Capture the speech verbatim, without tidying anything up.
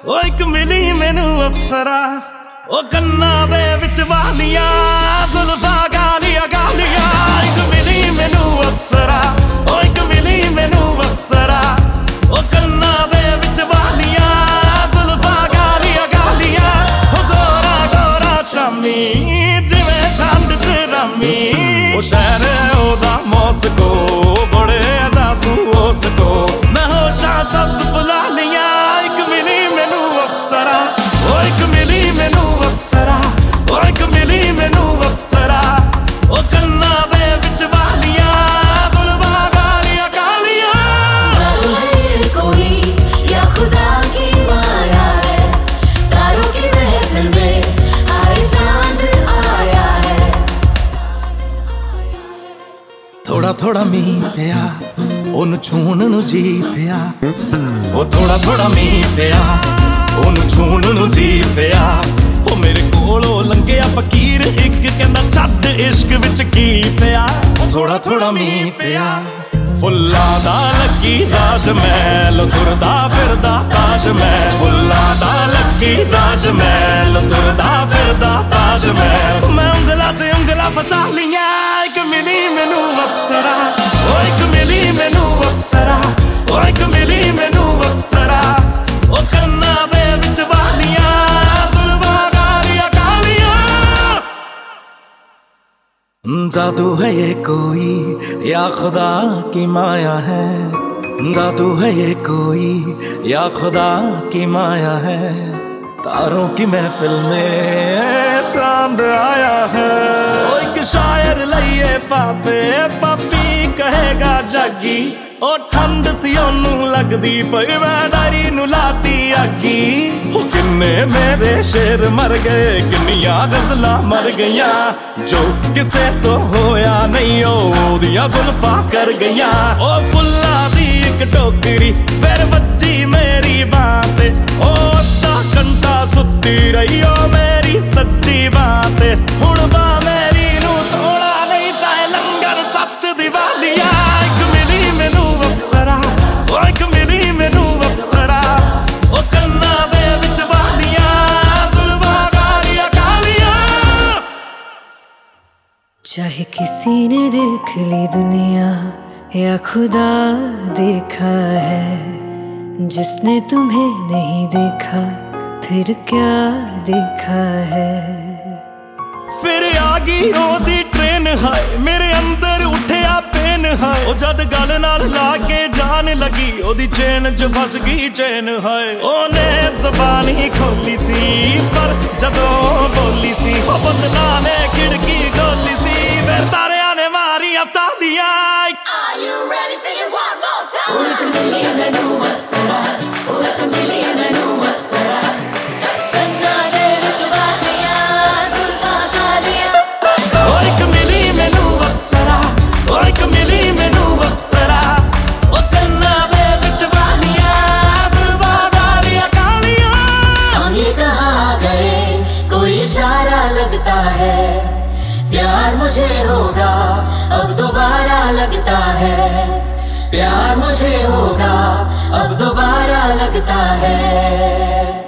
ओ एक मिली मैनू अप्सरा ओ कन्ना दे विच वालियां जुल्फा गालियां गालियां। एक मिली मैनू अप्सरा ओ एक मिली मैनू अप्सरा ओ कन्ना दे विच वालियां जुल्फा गालियां गालियां। ओ गोरा गोरा चामी जिवें ठंड च रामी ओ शहर ओदा मॉस्को बड़े दा तू उसको मैं होशां सब भुला लियां। एक मिली मैनू अप्सरा ओ एक मिली मैनू अप्सरा ओ एक मिली मैनू अप्सरा ओ कन्ना दे विच वालियां जुल्फा गालियां गालियां। जादू है कोई या खुदा की माया है, तारों की महफिल में आए चांद आया है। थोड़ा थोड़ा मीह पिया ओनू छूण नू जी पिया ओ थोड़ा थोड़ा मीह पिया ओनू छूण नू जी पिया। ओ मेरे कोलों लंघिया फकीर इक कहंदा छड्ड इश्क विच की पिया। थोड़ा थोड़ा मीह पिया फुल्लां दा लगी राज महल तुरदा फिरदा ताज महल। फुल्लां दा लगी राज महल तुरदा फिरदा ताज महल। मैं उंगला च उंगला फसा लियां एक मिली मैनू अप्सरा ओ एक मिली मैनू अप्सरा ओ एक मिली मैनू अप्सरा ओ कन्ना दे विच वालियां जुल्फा गालियां गालियां। जादू है ये कोई या खुदा की माया है, जादू है ये कोई या खुदा की माया है। तारों की महफिल में चांद आया है। ओ एक शायर लइए पापे पापी कहेगा जागी ओ ठंड सी ओनू लगदी पई मैं डायरी नू लाती आगी। ओ किन्ने मेरे शेर मर गए किन्नियां गजलां मर गईयां जो किसे तो होया नहीं ओदियां जुल्फां कर गईयां। ओ फुल्लां दी इक टोकरी फिर बच्ची मेरी बात ओ अद्धा घंटा सुत्ती रही ओ मेरी सच्ची बात। हुण बा मेरी नू थोड़ा नहीं चाहे लंगर सख्त दिवालियां। एक मिली मैनू अप्सरा ओ एक मिली मैनू अप्सरा ओ कन्ना दे विच वालियां जुल्फा गालियां गालियां। चाहे किसी ने देख ली दुनिया या खुदा देखा है, जिसने तुम्हें नहीं देखा फिर क्या देखा है। फिर आगी ओदी ट्रेन हाय मेरे अंदर उठिया पेन हाय। ओ जद गल नाल लाके जान लगी ओदी चेन च फस गई चेन हाय। ओने ज़बान ही खोली सी पर जदों बोली सी ओ बदला ने खिड़की खोली सी फिर तारियां ने मारियां तालियां। Are you ready? Sing it one more time. Oh, एक मिली मैनू अप्सरा ओ एक मिली मैनू अप्सरा कन्ना दे विच वालियां जुल्फां गालियां। ओ एक मिली मैनू अप्सरा ओ एक मिली मैनू अप्सरा ओ कन्ना दे विच वालियां जुल्फां गालियां गालियां। हम ये कहाँ गए कोई इशारा लगता है, प्यार मुझे होगा अब दोबारा लगता है। प्यार मुझे होगा अब दोबारा लगता है।